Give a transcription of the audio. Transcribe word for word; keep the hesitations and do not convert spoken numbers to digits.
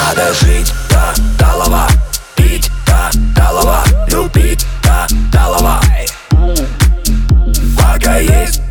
Надо жить до талого, пить до талого, любить до талого. Пока есть